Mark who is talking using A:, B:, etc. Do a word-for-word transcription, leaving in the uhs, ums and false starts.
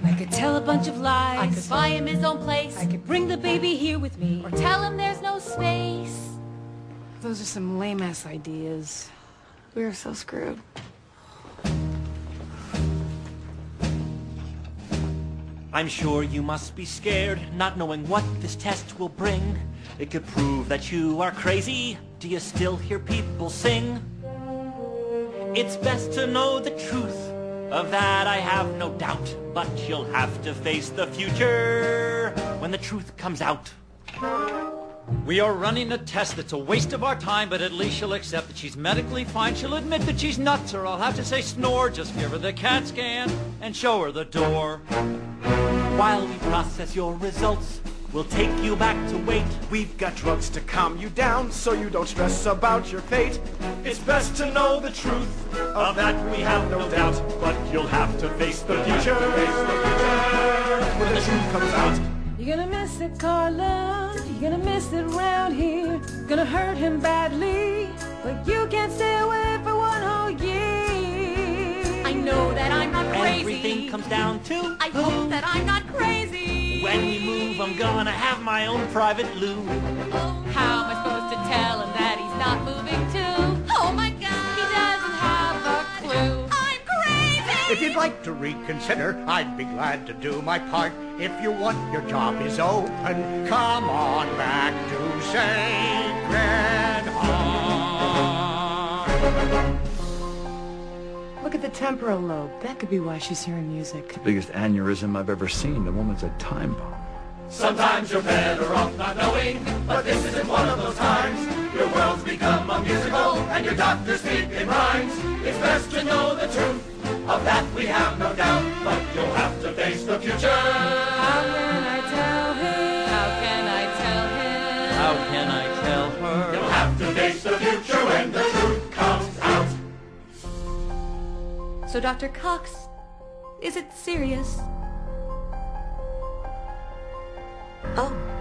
A: I could tell a bunch of lies.
B: I could buy him his own place.
A: I could bring the baby here with me.
B: Or tell him there's no space.
A: Those are some lame-ass ideas.
C: We are so screwed.
D: I'm sure you must be scared, not knowing what this test will bring. It could prove that you are crazy. Do you still hear people sing? It's best to know the truth. Of that I have no doubt. But you'll have to face the future when the truth comes out.
E: We are running a test that's a waste of our time, but at least she'll accept that she's medically fine. She'll admit that she's nuts, or I'll have to say snore. Just give her the CAT scan and show her the door.
D: While we process your results, we'll take you back to wait.
F: We've got drugs to calm you down so you don't stress about your fate.
D: It's best to know the truth. Of that we have no doubt. But you'll have to face the future. Face the future when the truth comes out.
A: You're gonna miss it, Carla. You're gonna miss it round here. Gonna hurt him badly. But you can't stay away for one whole year.
B: I know that I'm not crazy.
D: Everything comes down to
B: I hope that I'm not crazy.
D: when we move, I'm gonna have my own private loo.
B: Oh, how am I supposed to tell him that he's not moving too? Oh my God, he doesn't have a clue. I'm crazy.
G: If you'd like to reconsider, I'd be glad to do my part. If you want, your job is open. Come on back to Sacred Heart.
A: Look at the temporal lobe. That could be why she's hearing music.
H: Biggest aneurysm I've ever seen. The woman's a time bomb.
D: Sometimes you're better off not knowing, but this isn't one of those times. Your world's become a musical, and your doctors speak in rhymes. It's best to know the truth. Of that we have no doubt, but you'll have to face the future.
A: How can I tell him?
B: How can I tell him?
E: How can I tell her?
D: You'll have to face the future when the truth comes out.
B: So, Doctor Cox, is it serious?
C: Oh.